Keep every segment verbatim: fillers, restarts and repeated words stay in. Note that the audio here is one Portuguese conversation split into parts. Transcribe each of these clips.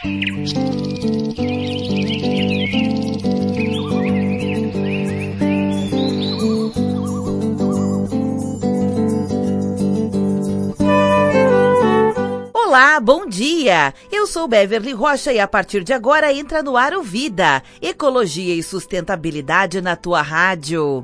Olá, bom dia! Eu sou Beverly Rocha e a partir de agora entra no ar o Vida, Ecologia e Sustentabilidade na tua rádio.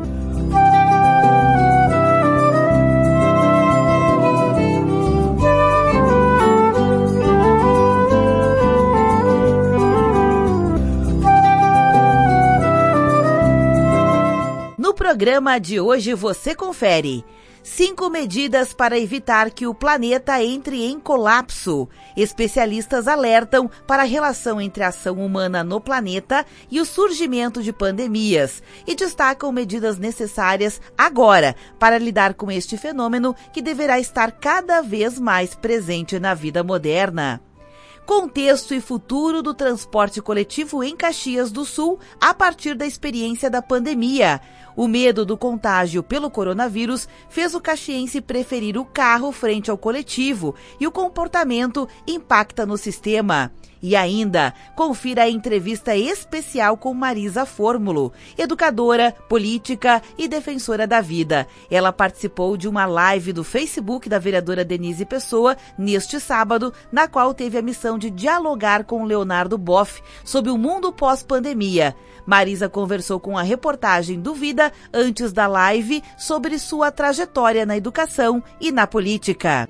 No programa de hoje você confere: Cinco medidas para evitar que o planeta entre em colapso. Especialistas alertam para a relação entre a ação humana no planeta e o surgimento de pandemias e destacam medidas necessárias agora para lidar com este fenômeno que deverá estar cada vez mais presente na vida moderna. Contexto e futuro do transporte coletivo em Caxias do Sul a partir da experiência da pandemia. O medo do contágio pelo coronavírus fez o caxiense preferir o carro frente ao coletivo e o comportamento impacta no sistema. E ainda, confira a entrevista especial com Marisa Fórmulo, educadora, política e defensora da vida. Ela participou de uma live do Facebook da vereadora Denise Pessoa neste sábado, na qual teve a missão de dialogar com Leonardo Boff sobre o mundo pós-pandemia. Marisa conversou com a reportagem do Vida antes da live sobre sua trajetória na educação e na política.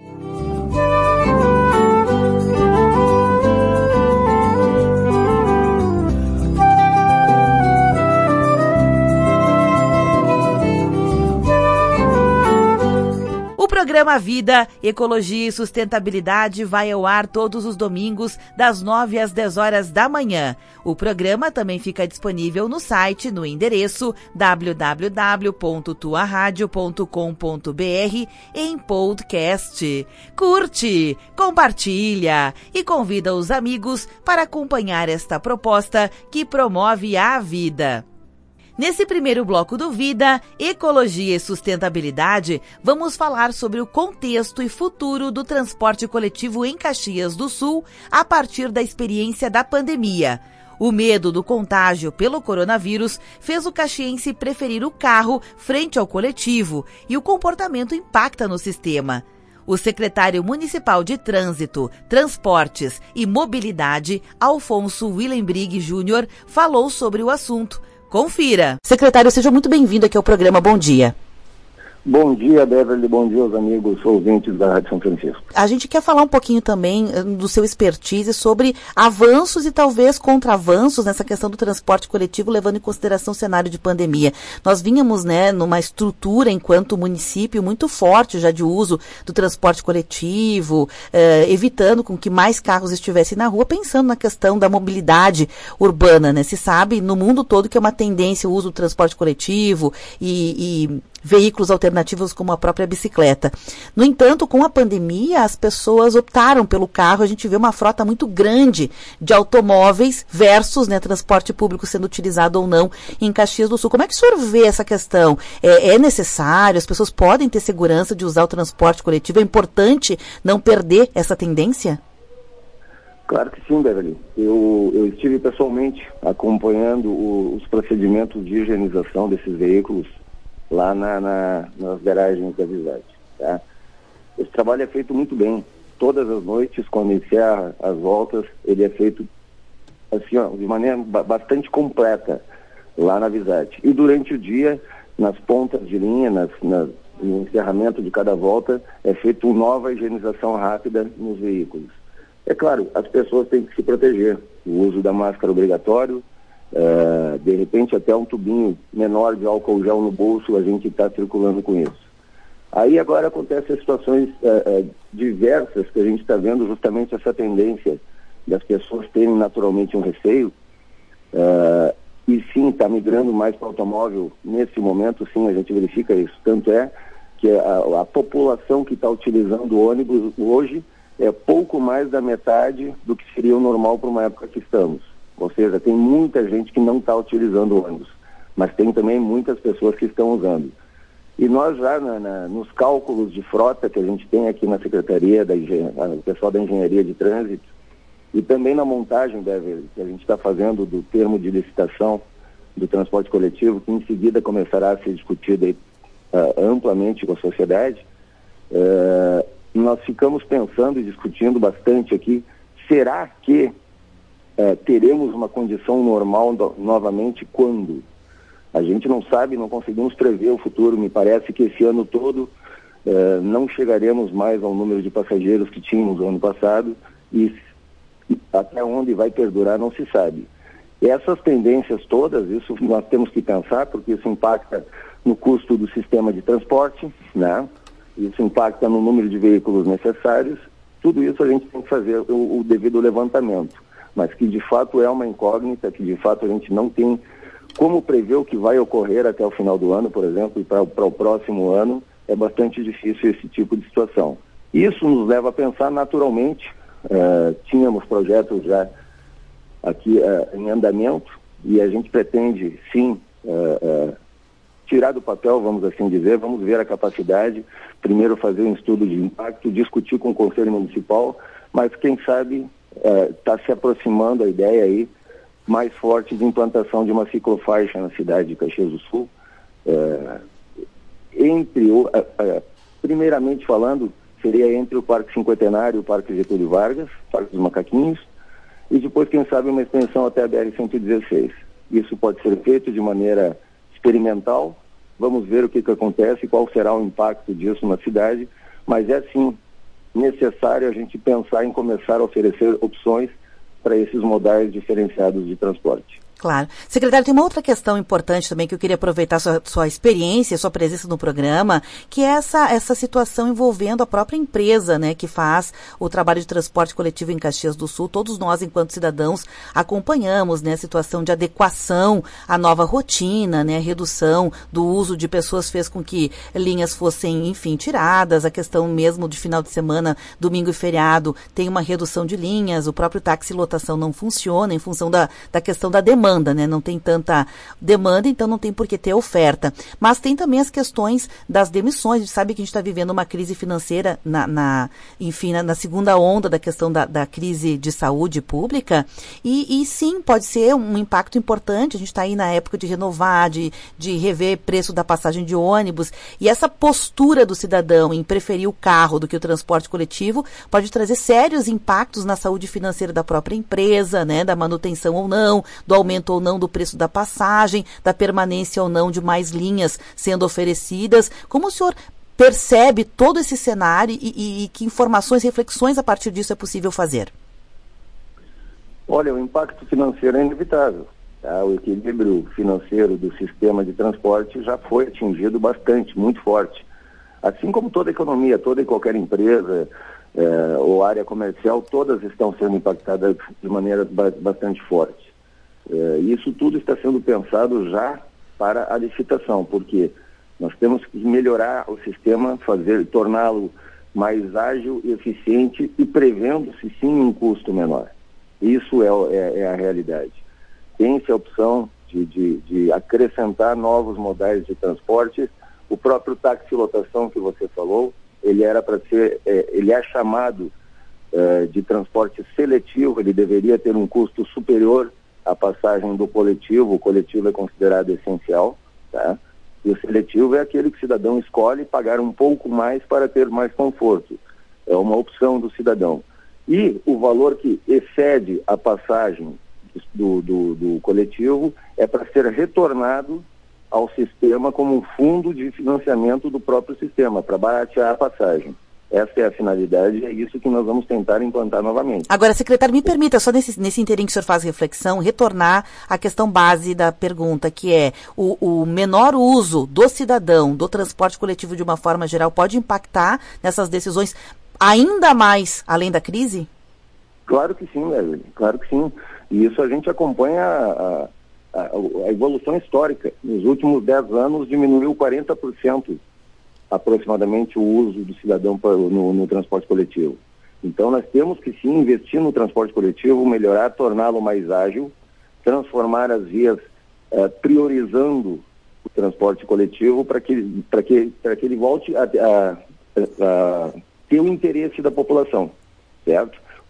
O programa Vida, Ecologia e Sustentabilidade vai ao ar todos os domingos, das nove às dez horas da manhã. O programa também fica disponível no site, no endereço w w w ponto tua rádio ponto com ponto b r em podcast. Curte, compartilha e convida os amigos para acompanhar esta proposta que promove a vida. Nesse primeiro bloco do Vida, Ecologia e Sustentabilidade, vamos falar sobre o contexto e futuro do transporte coletivo em Caxias do Sul a partir da experiência da pandemia. O medo do contágio pelo coronavírus fez o caxiense preferir o carro frente ao coletivo e o comportamento impacta no sistema. O secretário municipal de Trânsito, Transportes e Mobilidade, Alfonso Willenbrig Júnior, falou sobre o assunto. Confira. Secretário, seja muito bem-vindo aqui ao programa Bom Dia. Bom dia, Beverly. Bom dia aos amigos ouvintes da Rádio São Francisco. A gente quer falar um pouquinho também do seu expertise sobre avanços e talvez contraavanços nessa questão do transporte coletivo, levando em consideração o cenário de pandemia. Nós vínhamos, né, numa estrutura, enquanto município, muito forte já de uso do transporte coletivo, eh, evitando com que mais carros estivessem na rua, pensando na questão da mobilidade urbana, né? Se sabe no mundo todo que é uma tendência o uso do transporte coletivo e, e veículos alternativos como a própria bicicleta. No entanto, com a pandemia, as pessoas optaram pelo carro. A gente vê uma frota muito grande de automóveis versus, né, transporte público sendo utilizado ou não em Caxias do Sul. Como é que o senhor vê essa questão? É, é necessário? As pessoas podem ter segurança de usar o transporte coletivo? É importante não perder essa tendência? Claro que sim, Beverly. Eu, eu estive pessoalmente acompanhando o, os procedimentos de higienização desses veículos lá na, na, nas garagens da Visade, tá? Esse trabalho é feito muito bem. Todas as noites, quando encerra as voltas, ele é feito assim, ó, de maneira bastante completa lá na Visade. E durante o dia, nas pontas de linha, nas, nas, no encerramento de cada volta, é feita uma nova higienização rápida nos veículos. É claro, as pessoas têm que se proteger. O uso da máscara obrigatório, Uh, de repente até um tubinho menor de álcool gel no bolso, a gente está circulando com isso. Aí agora acontecem situações uh, uh, diversas que a gente está vendo justamente essa tendência das pessoas terem naturalmente um receio uh, e sim, está migrando mais para o automóvel nesse momento, sim, a gente verifica isso. Tanto é que a, a população que está utilizando o ônibus hoje é pouco mais da metade do que seria o normal para uma época que estamos. Ou seja, tem muita gente que não está utilizando o ônibus, mas tem também muitas pessoas que estão usando. E nós já, na, na, nos cálculos de frota que a gente tem aqui na Secretaria, da o pessoal da Engenharia de Trânsito, E também na montagem, deve, que a gente está fazendo do termo de licitação do transporte coletivo, que em seguida começará a ser discutido aí, uh, amplamente com a sociedade, uh, nós ficamos pensando e discutindo bastante aqui, será que uh, teremos uma condição normal do, novamente quando? A gente não sabe, não conseguimos prever o futuro. Me parece que esse ano todo uh, não chegaremos mais ao número de passageiros que tínhamos no ano passado, e até onde vai perdurar não se sabe. E essas tendências todas, isso nós temos que pensar, porque isso impacta no custo do sistema de transporte, né? Isso impacta no número de veículos necessários. Tudo isso a gente tem que fazer o, o devido levantamento, mas que de fato é uma incógnita, que de fato a gente não tem como prever o que vai ocorrer até o final do ano, por exemplo, e para o próximo ano é bastante difícil esse tipo de situação. Isso nos leva a pensar naturalmente, uh, tínhamos projetos já aqui uh, em andamento, e a gente pretende sim uh, uh, tirar do papel, vamos assim dizer, vamos ver a capacidade, primeiro fazer um estudo de impacto, discutir com o Conselho Municipal, mas quem sabe está uh, se aproximando a ideia aí mais forte de implantação de uma ciclofaixa na cidade de Caxias do Sul, uh, entre o, uh, uh, primeiramente falando, seria entre o Parque Cinquentenário e o Parque Getúlio Vargas, Parque dos Macaquinhos, e depois, quem sabe, uma extensão até a B R cento e dezesseis. Isso pode ser feito de maneira experimental, vamos ver o que, que acontece, qual será o impacto disso na cidade, mas é sim necessário a gente pensar em começar a oferecer opções para esses modais diferenciados de transporte. Claro. Secretário, tem uma outra questão importante também que eu queria aproveitar sua, sua experiência, sua presença no programa, que é essa, essa situação envolvendo a própria empresa, né, que faz o trabalho de transporte coletivo em Caxias do Sul. Todos nós, enquanto cidadãos, acompanhamos, né, a situação de adequação à nova rotina, né, a redução do uso de pessoas fez com que linhas fossem, enfim, tiradas, a questão mesmo de final de semana, domingo e feriado, tem uma redução de linhas, o próprio táxi lotação não funciona em função da, da questão da demanda. Demanda, né? Não tem tanta demanda, então não tem por que ter oferta. Mas tem também as questões das demissões. A gente sabe que a gente está vivendo uma crise financeira, na, na, enfim, na, na segunda onda da questão da, da crise de saúde pública. E, e sim, pode ser um impacto importante. A gente está aí na época de renovar, de, de rever preço da passagem de ônibus. E essa postura do cidadão em preferir o carro do que o transporte coletivo pode trazer sérios impactos na saúde financeira da própria empresa, né? Da manutenção ou não, do aumento ou não do preço da passagem, da permanência ou não de mais linhas sendo oferecidas. Como o senhor percebe todo esse cenário e, e, e que informações, reflexões a partir disso é possível fazer? Olha, o impacto financeiro é inevitável. Tá? O equilíbrio financeiro do sistema de transporte já foi atingido bastante, muito forte. Assim como toda a economia, toda e qualquer empresa eh, ou área comercial, todas estão sendo impactadas de maneira ba- bastante forte. Uh, isso tudo está sendo pensado já para a licitação, porque nós temos que melhorar o sistema, fazer, torná-lo mais ágil e eficiente e prevendo-se sim um custo menor. Isso é, é, é a realidade. Tem-se a opção de, de, de acrescentar novos modais de transporte. O próprio táxi lotação que você falou, ele era para ser, é, ele é chamado é, de transporte seletivo, ele deveria ter um custo superior a passagem do coletivo. O coletivo é considerado essencial, tá? E o seletivo é aquele que o cidadão escolhe pagar um pouco mais para ter mais conforto. É uma opção do cidadão. E o valor que excede a passagem do, do, do coletivo é para ser retornado ao sistema como um fundo de financiamento do próprio sistema, para baratear a passagem. Essa é a finalidade e é isso que nós vamos tentar implantar novamente. Agora, secretário, me permita, só nesse, nesse inteirinho que o senhor faz reflexão, retornar à questão base da pergunta, que é o, o menor uso do cidadão do transporte coletivo de uma forma geral pode impactar nessas decisões ainda mais além da crise? Claro que sim, Evelyn, claro que sim. E isso a gente acompanha a, a, a evolução histórica. Nos últimos dez anos diminuiu quarenta por cento aproximadamente o uso do cidadão no, no transporte coletivo. Então nós temos que sim investir no transporte coletivo, melhorar, torná-lo mais ágil, transformar as vias, eh, priorizando o transporte coletivo para que, para que, para que ele volte a, a, a ter o interesse da população, certo?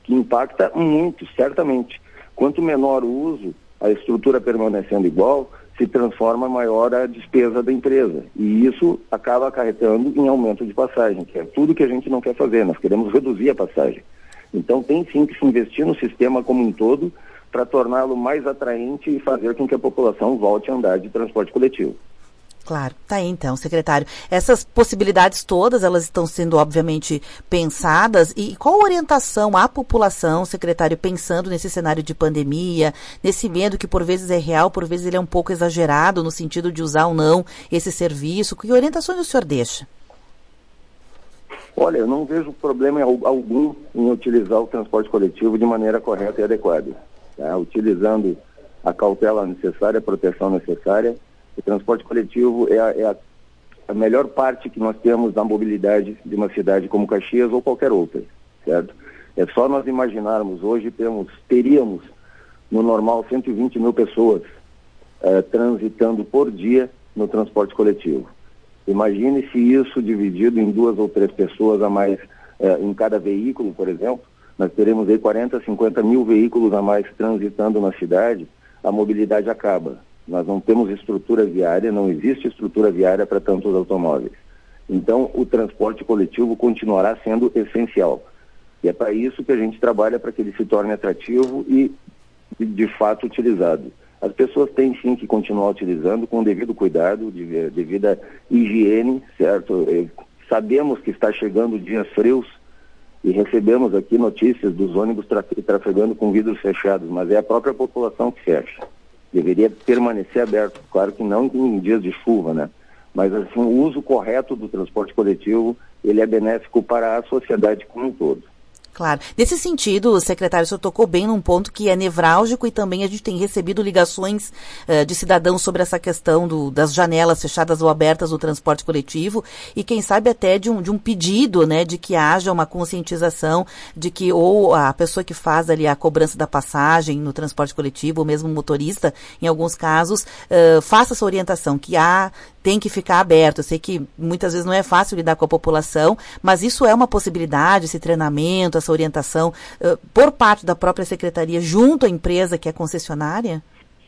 que impacta muito, certamente. Quanto menor o uso, a estrutura permanecendo igual, se transforma maior a despesa da empresa. E isso acaba acarretando em aumento de passagem, que é tudo que a gente não quer fazer. Nós queremos reduzir a passagem. Então tem sim que se investir no sistema como um todo para torná-lo mais atraente e fazer com que a população volte a andar de transporte coletivo. Claro, tá aí então, secretário. Essas possibilidades todas, elas estão sendo obviamente pensadas, e qual orientação à população, secretário, pensando nesse cenário de pandemia, nesse medo que por vezes é real, por vezes ele é um pouco exagerado no sentido de usar ou não esse serviço, que orientações o senhor deixa? Olha, eu não vejo problema algum em utilizar o transporte coletivo de maneira correta e adequada, tá? Utilizando a cautela necessária, a proteção necessária. O transporte coletivo é, a, é a, a melhor parte que nós temos da mobilidade de uma cidade como Caxias ou qualquer outra, certo? É só nós imaginarmos, hoje temos, teríamos no normal cento e vinte mil pessoas eh, transitando por dia no transporte coletivo. Imagine se isso dividido em duas ou três pessoas a mais eh, em cada veículo, por exemplo, nós teremos aí quarenta, cinquenta mil veículos a mais transitando na cidade, a mobilidade acaba. Nós não temos estrutura viária, não existe estrutura viária para tantos automóveis. Então, o transporte coletivo continuará sendo essencial. E é para isso que a gente trabalha, para que ele se torne atrativo e, de fato, utilizado. As pessoas têm, sim, que continuar utilizando com o devido cuidado, de, devida higiene, certo? Sabemos que está chegando dias frios e recebemos aqui notícias dos ônibus traf- trafegando com vidros fechados, mas é a própria população que fecha. Deveria permanecer aberto, claro que não em dias de chuva, né? Mas assim, o uso correto do transporte coletivo, ele é benéfico para a sociedade como um todo. Claro. Nesse sentido, secretário, o senhor tocou bem num ponto que é nevrálgico, e também a gente tem recebido ligações uh, de cidadãos sobre essa questão do, das janelas fechadas ou abertas do transporte coletivo, e quem sabe até de um, de um pedido, né, de que haja uma conscientização de que ou a pessoa que faz ali a cobrança da passagem no transporte coletivo, ou mesmo o motorista, em alguns casos, uh, faça essa orientação, que há, tem que ficar aberto. Eu sei que muitas vezes não é fácil lidar com a população, mas isso é uma possibilidade, esse treinamento, essa orientação uh, por parte da própria secretaria junto à empresa que é concessionária?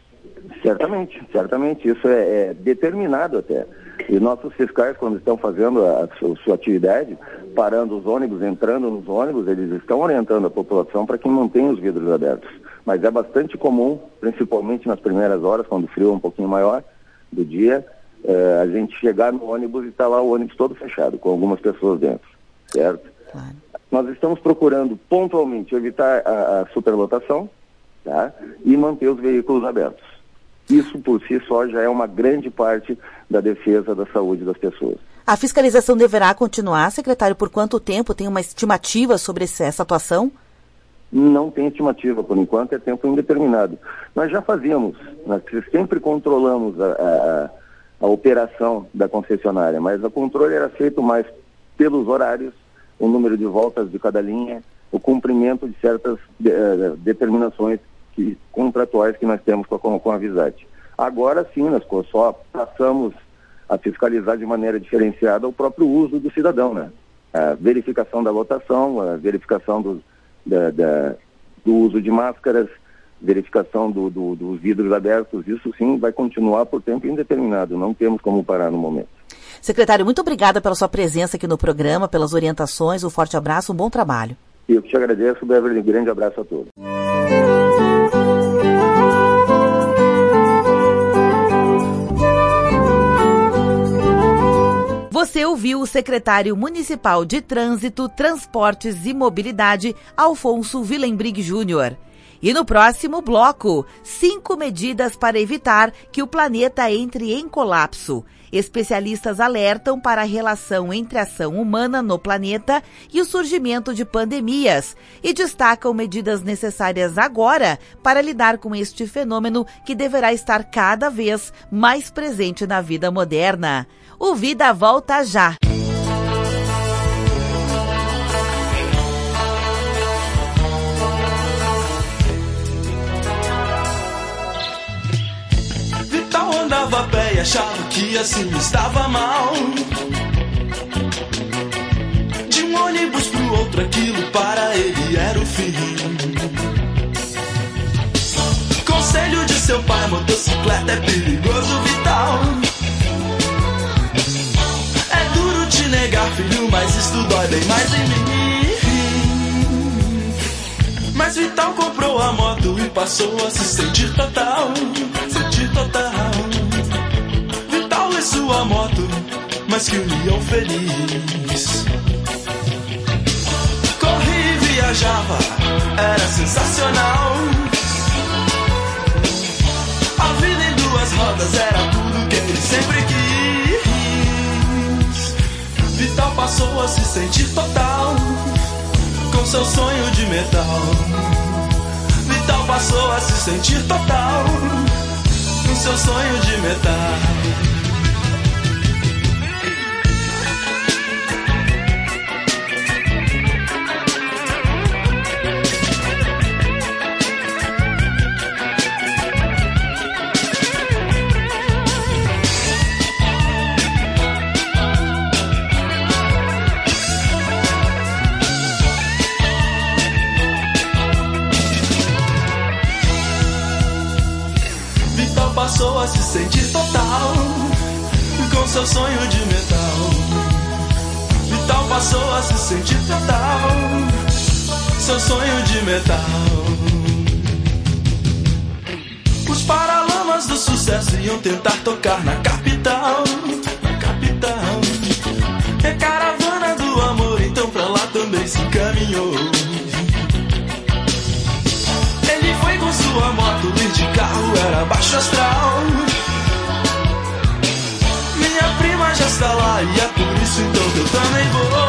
Certamente, certamente. Isso é, é determinado até. E nossos fiscais, quando estão fazendo a, a sua atividade, parando os ônibus, entrando nos ônibus, eles estão orientando a população para que mantenha os vidros abertos. Mas é bastante comum, principalmente nas primeiras horas, quando o frio é um pouquinho maior do dia, uh, a gente chegar no ônibus e está lá o ônibus todo fechado, com algumas pessoas dentro, certo? Claro. Nós estamos procurando pontualmente evitar a, a superlotação, tá? E manter os veículos abertos. Isso por si só já é uma grande parte da defesa da saúde das pessoas. A fiscalização deverá continuar, secretário? Por quanto tempo? Tem uma estimativa sobre esse, essa atuação? Não tem estimativa, por enquanto é tempo indeterminado. Nós já fazíamos, nós sempre controlamos a, a, a operação da concessionária, mas o controle era feito mais pelos horários, o número de voltas de cada linha, o cumprimento de certas de, uh, determinações que, contratuais que nós temos com a, com a Visat. Agora sim, nós só passamos a fiscalizar de maneira diferenciada o próprio uso do cidadão, né? A verificação da lotação, a verificação do, da, da, do uso de máscaras, verificação do, do, dos vidros abertos, isso sim vai continuar por tempo indeterminado, não temos como parar no momento. Secretário, muito obrigada pela sua presença aqui no programa, pelas orientações, um forte abraço, um bom trabalho. Eu que te agradeço, Beverly, um grande abraço a todos. Você ouviu o secretário municipal de Trânsito, Transportes e Mobilidade, Alfonso Willenbrig Júnior. E no próximo bloco, cinco medidas para evitar que o planeta entre em colapso. Especialistas alertam para a relação entre a ação humana no planeta e o surgimento de pandemias e destacam medidas necessárias agora para lidar com este fenômeno que deverá estar cada vez mais presente na vida moderna. O Vida volta já! Vital andava a pé e achava que assim estava mal. De um ônibus pro outro encontro, aquilo para ele era o fim. Conselho de seu pai, motocicleta é perigoso, Vital. É duro te negar, filho, mas isso dói bem mais em mim. Mas Vital comprou a moto e passou a se sentir total, sentir total. Vital e sua moto, mas que união feliz. Corria e viajava, era sensacional. A vida em duas rodas era tudo que ele sempre quis. Vital passou a se sentir total, com seu sonho de metal. Vital passou a se sentir total, com seu sonho de metal. Passou a se sentir total, com seu sonho de metal. Vital passou a se sentir total, seu sonho de metal. Os paralamas do sucesso iam tentar tocar na capital, na capital. E a caravana do amor então pra lá também se encaminhou. Ele foi com sua moto, ir de carro era baixo astral. Minha prima já está lá e é por isso então que eu também vou.